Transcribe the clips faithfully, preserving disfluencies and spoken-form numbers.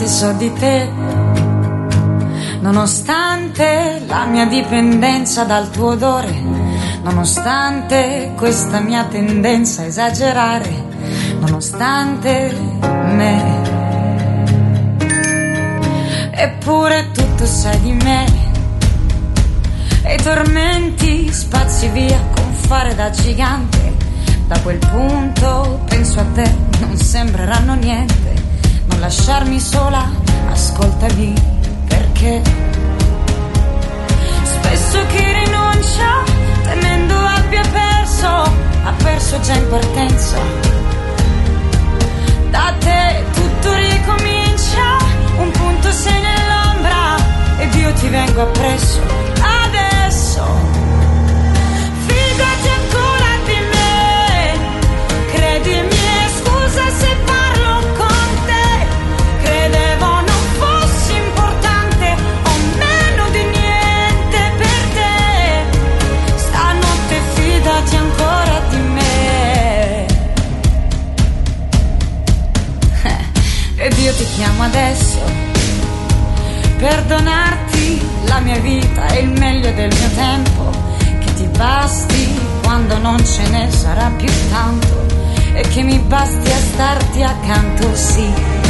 quante so di te, nonostante la mia dipendenza dal tuo odore, nonostante questa mia tendenza a esagerare, nonostante me. Eppure tutto sai di me, e i tormenti spazi via con fare da gigante. Da quel punto penso a te, non sembreranno niente. Non lasciarmi sola, ascoltami, perché spesso chi rinuncia temendo abbia perso, ha perso già in partenza. Da te tutto ricomincia, un punto sei nell'ombra ed io ti vengo appresso. Adesso fidati ancora di me, credimi e scusa se parlo con te. Credevo non fossi importante o meno di niente per te. Stanotte fidati ancora di me. Ed io ti chiamo adesso per donarti la mia vita e il meglio del mio tempo, che ti basti quando non ce ne sarà più tanto, e che mi basti a starti accanto, sì.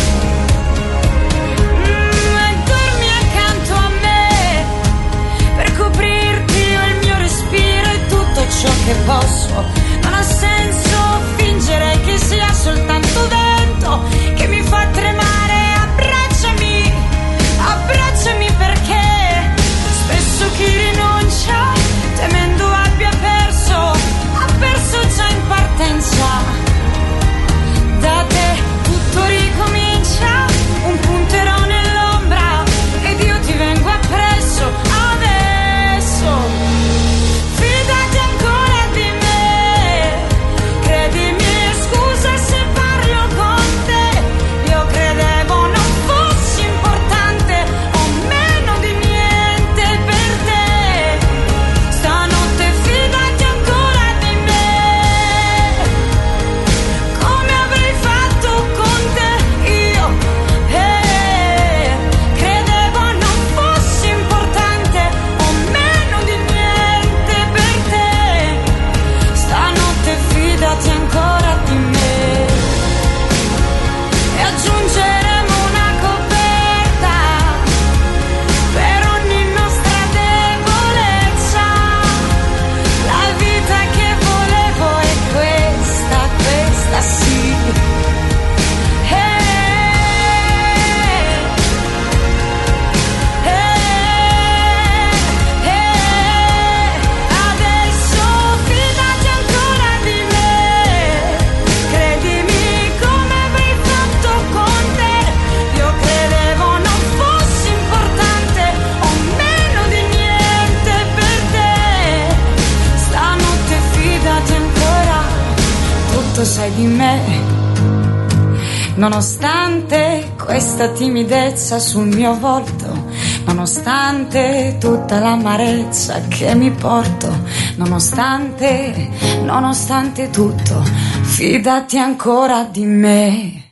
Mm, e dormi accanto a me, per coprirti io il mio respiro e tutto ciò che posso. Non ha senso fingere che sia soltanto vento che mi fa tremare. Abbracciami, abbracciami, perché spesso chi rinuncia temendo abbia perso, ha perso già in partenza. Da te tutto ricomincia, un punterò nell'ombra ed io ti vengo appresso. Adesso fidati ancora di me, credimi e scusa se parlo con te. Io credevo non fossi importante o meno di niente per te. Stanotte fidati ancora di me, come avrei fatto con te io. Eh, credevo non fossi importante o meno di niente per te. Stanotte fidati ancora di me, e aggiungeremo una coperta per ogni nostra debolezza. La vita che volevo è questa, questa sì. Eh, eh, eh. Adesso fidati ancora di me, credimi come avrei fatto con te. Io credevo non fossi importante o meno di niente per te. Stanotte fidati ancora, tutto sai di me. Nonostante questa timidezza sul mio volto, nonostante tutta l'amarezza che mi porto, nonostante, nonostante tutto, fidati ancora di me.